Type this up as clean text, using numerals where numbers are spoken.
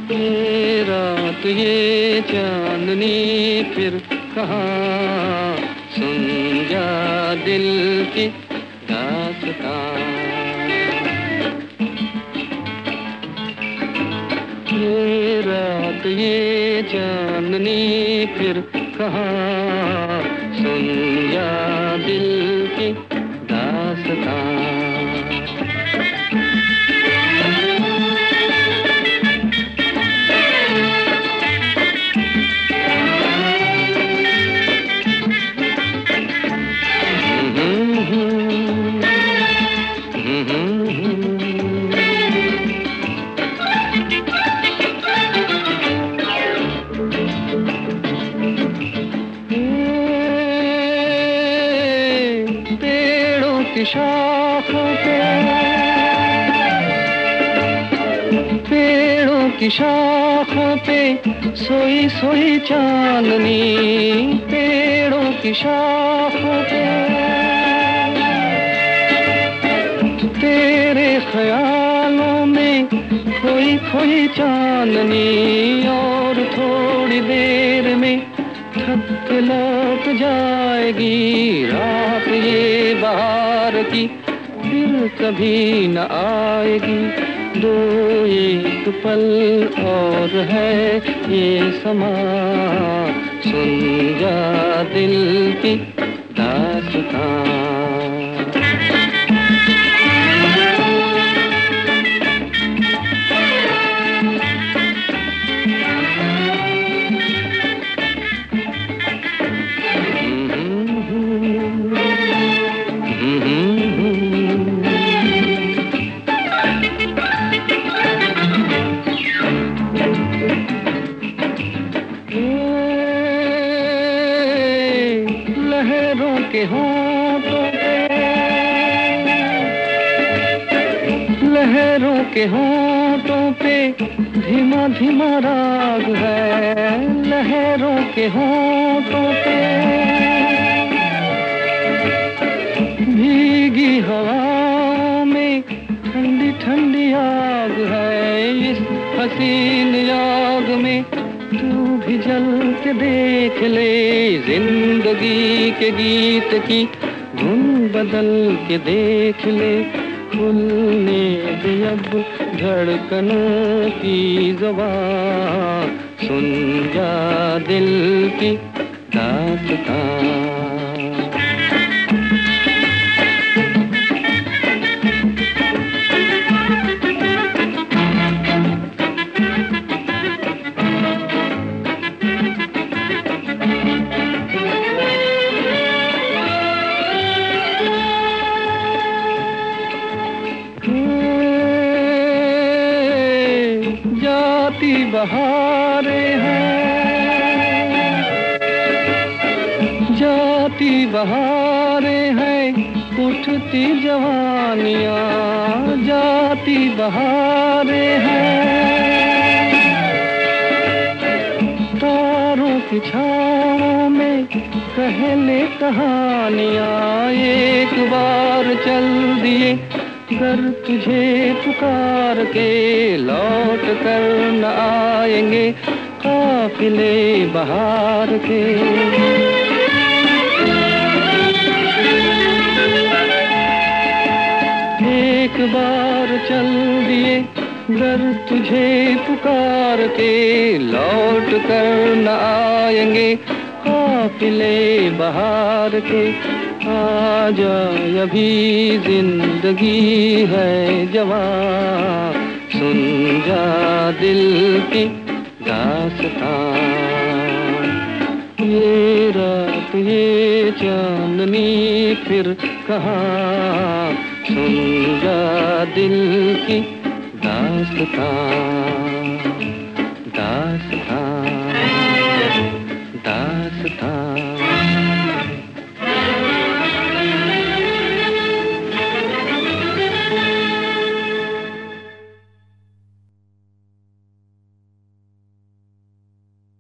ये रात ये चांदनी फिर कहाँ, सुन जा दिल की दास्तां। ये रात ये चांदनी फिर कहाँ, सुन जा दिल की दास्तां। की शाखों पे, पेड़ों की शाखों पे सोई सोई चांदनी, पेड़ों की शाखों पे तेरे ख्यालों में खोई खोई चांदनी। और थोड़ी देर में थक के लौट जाएगी रात ये बहार की, फिर कभी न आएगी। दो एक पल और है ये समा, सुन जा दिल की दास्तां। लहरों के होंठों पे, लहरों के होंठों पे धीमा धीमा राग है। लहरों के होंठों पे भीगी हवाओं में ठंडी ठंडी आग है। इस हसीन आग में तू भी जल के देख ले, जिंदगी के गीत की धुन बदल के देख ले। खुलने दे अब धड़कनों की ज़ुबान, सुन जा दिल की दास्तां। जाती बहारें हैं, जाती बहारें हैं, उठती जवानियाँ। जाती बहारें हैं, तारों की छाँव में कहले कहानियाँ। एक बार चल दिए कर तुझे पुकार के, लौट कर न आएंगे काफिले बहार के। एक बार चल दिए घर तुझे पुकार के, लौट कर न आएंगे काफिले बहार के। आजा अभी जिंदगी है जवां, सुन जा दिल की दास्तां। ये रात ये चांदनी फिर कहाँ, सुन जा दिल की दास्तां।